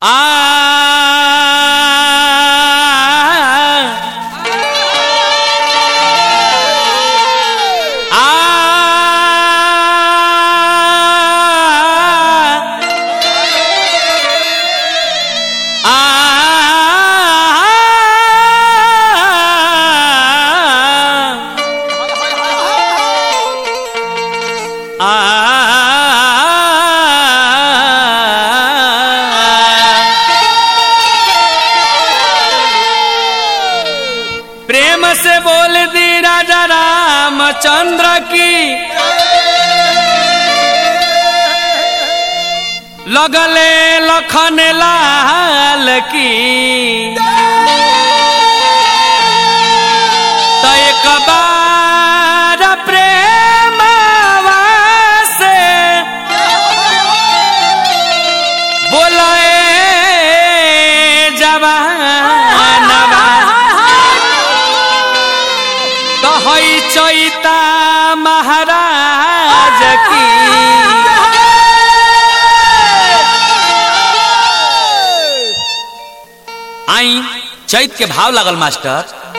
प्रेम से बोल दी राजा रामचंद्र की, लगले लखन लाल की। तो एक बार प्रेम से बोलाए जवान तो हई चैता महाराज की। आई चैत के भाव लागल मास्टर।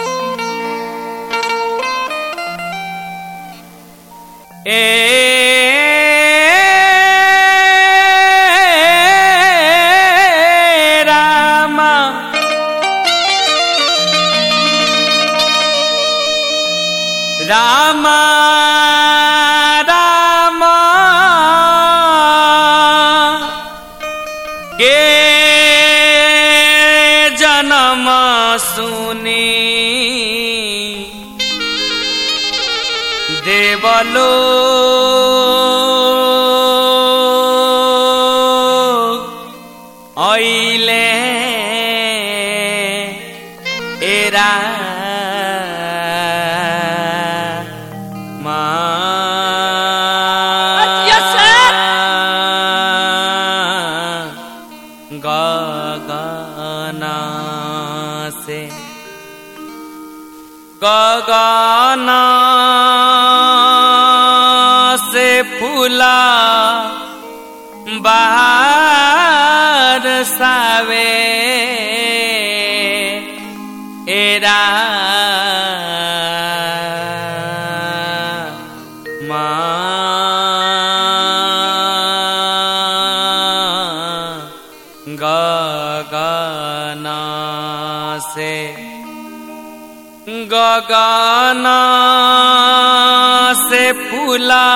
ए रामा रामा रामा के जन्म सुनी देवलो आइले एरा गगना से फूला बाहर सावे एरा गगना से फूला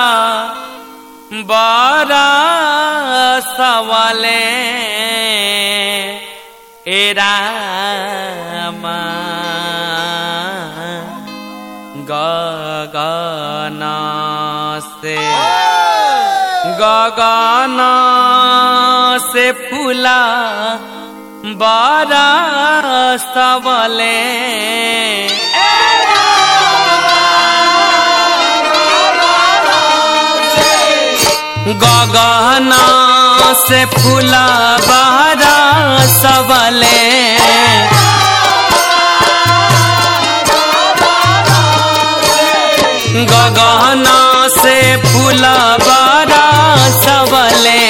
बरसवले एरा गगना से फूला बरसवले गगना से फूला बरसवले गगना से फूला बरसवले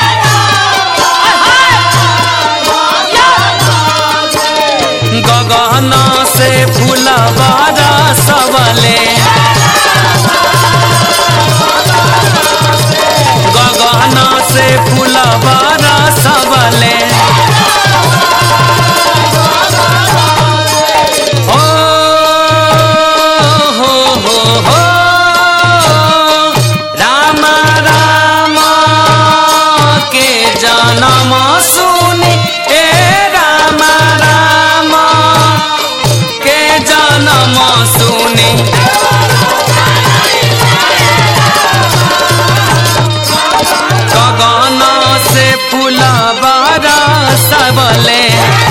गगना से फूला बरसवले गगना से फूला बरसवले हो राम राम के जन्म सुनी ए राम राम के जन्म सुनी गगना से फूला बरसवले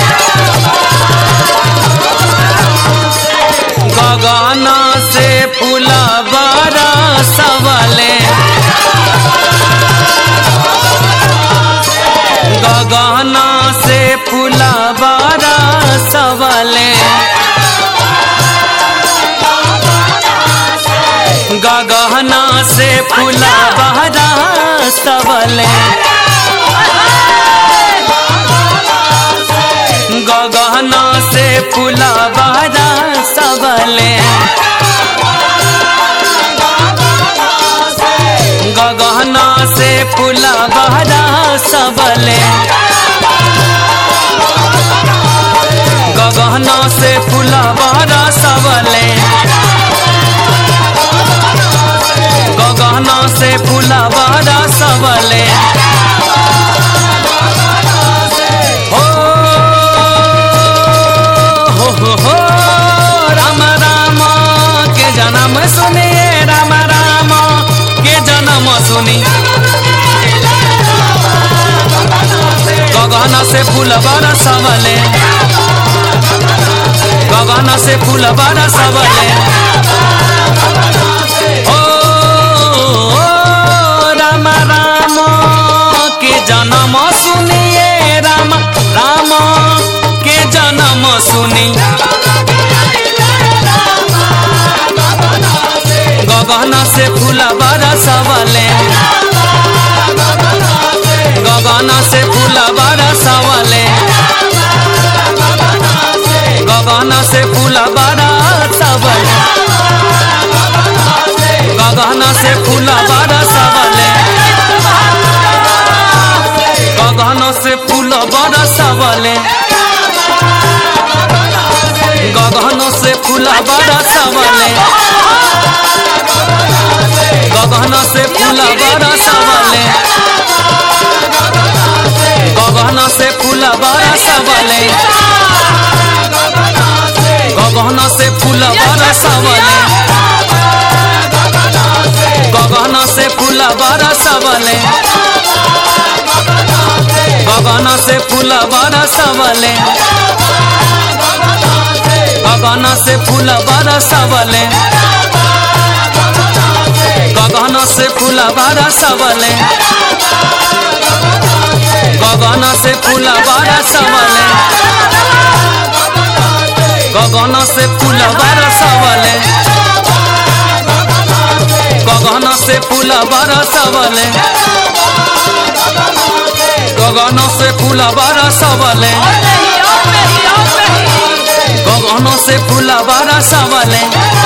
गगना से फूला बरसवले गगना से फूला बरसवले गगना से फूला बरसवले फूला बहरा सबले गगना से फूला बहरा सबले गगना से फूला बहरा सबले गगना से फूला बहरा सबले हो राम राम के जन्म सुनिए राम राम के जन्म सुनी गगन से फूल बरसवले गगन से फूल बरसवले ओ राम राम के जन्म सुनिए राम राम के जन्म सुनी गगन से फूल बरसवले गगन से फूल बरसवले गगन से फूल बरसवले गगन से फूल बरसवले गगन से फूल बरसवले गगन से फूल बरसवले गगन से फूल बरसवले गगन से फूल बरसवले गगन से फूल बरसवले गगन से फूल बरसवले गगन से फूल बरसवले गगन से फूल बरसवले गगन से फूल बरसवले गगन से फूल बरसवले गगन से फूल बरसवले गगन से फूल बरसवले गगन से फूल बरसवले गगन से फूल बरसवले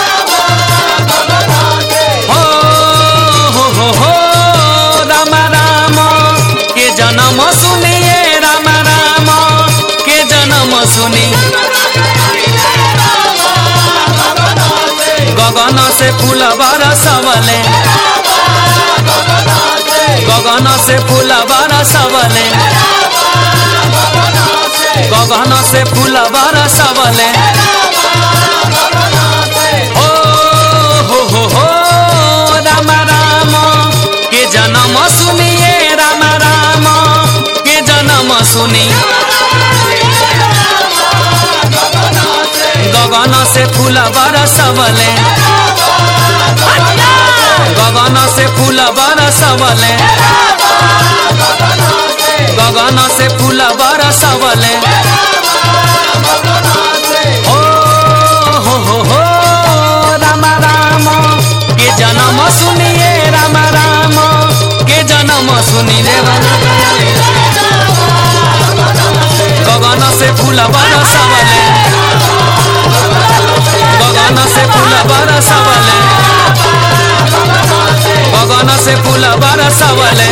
हो राम राम के जन्म सुनिए राम राम के जन्म सुनी गगन से फूल बरसवले गगन से फूल बरसवले गगन से फूल बरसवले हो राम राम के जन्म सुनिए राम राम के जन्म सुनी गगन से फूल बरसवले गगन से फूल बरसवले गगन से फूल बरसवले हो राम राम के जन्म सुनिए राम राम के जन्म सुनी रे गगन से फूल बरसवले गगन से फूल बरसवले गगन से फूल बरसवले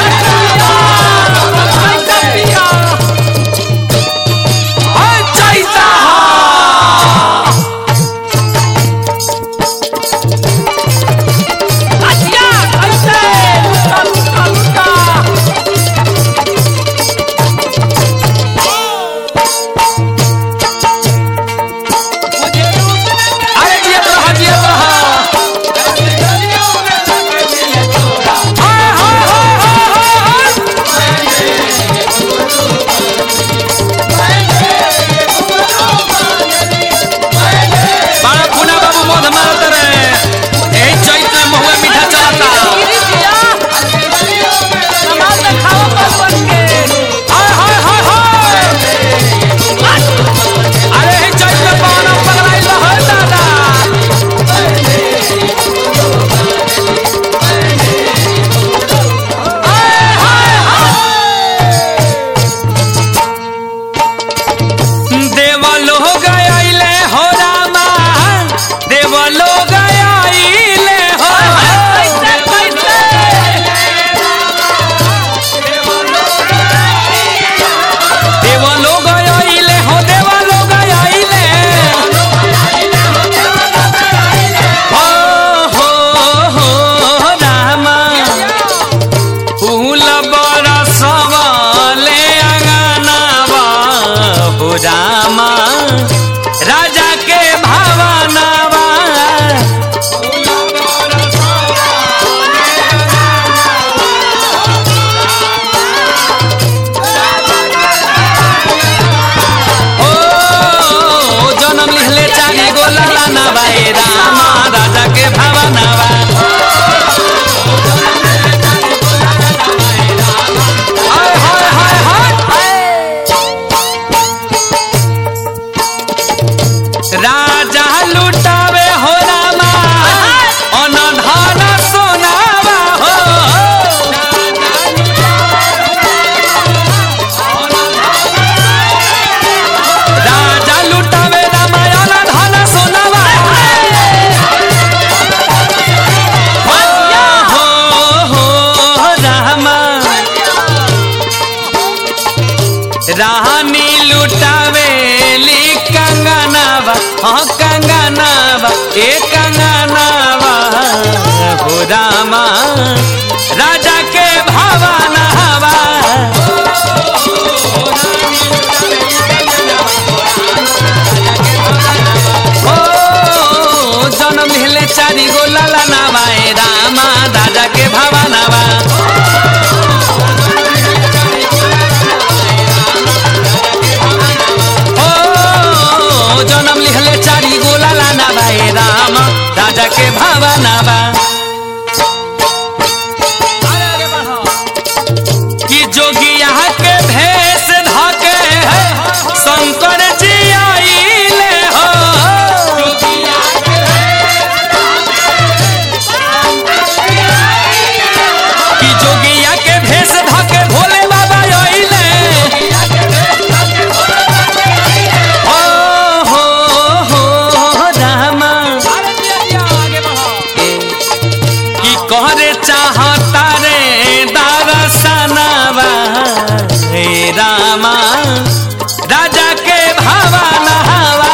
रानी लुटावेली कंगनावा हाँ कंगनावा ए कंगनावा हो रामा राजा के भावनावा ओ जन्म हेले चारी गो लाला नावा ए रामा राजा के भावनावा जन्म लिखले चारी गोला लाना भाई राम राजा के भावनावा कि जोगिया के भेष धके शंकर जी आइले हो कि जोगिया के भेष धके भोले बाबा आइले कहरे चाहता रे दर्शनवा हे रामा राजा के भावनावा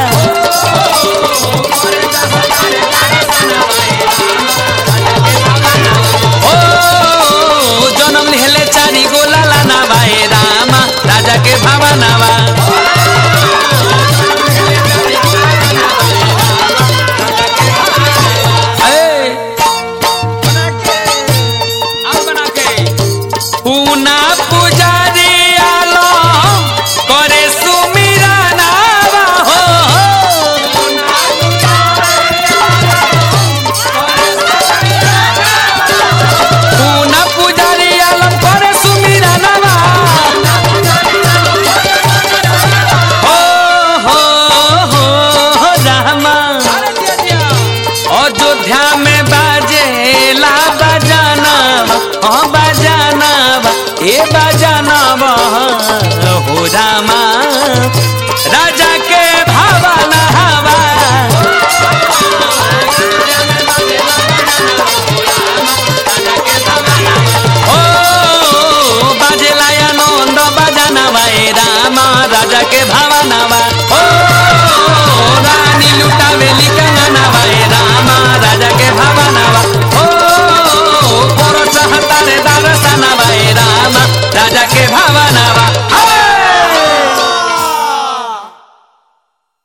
ओ जन्म लिहले चारी गो लाला नावा हे रामा राजा के भावनावा पूना पुजारी आलो करे सुमिरा नावा हो पूना पुजारी आलो करे सुमिरा नावा हो रामा अयोध्या में बाजेला बजानावा हाँ बजानावा ए बजानावा हो रामा राजा के भावनावा ओ बाजेला आनंद बजानावा ए रामा राजा के भावनावा ओ रानी लुटावेली कंगनावा ए रामा राजा के भावनावा ओ चाहता रे दर्शनवा ए रामा राजा के भावनावा।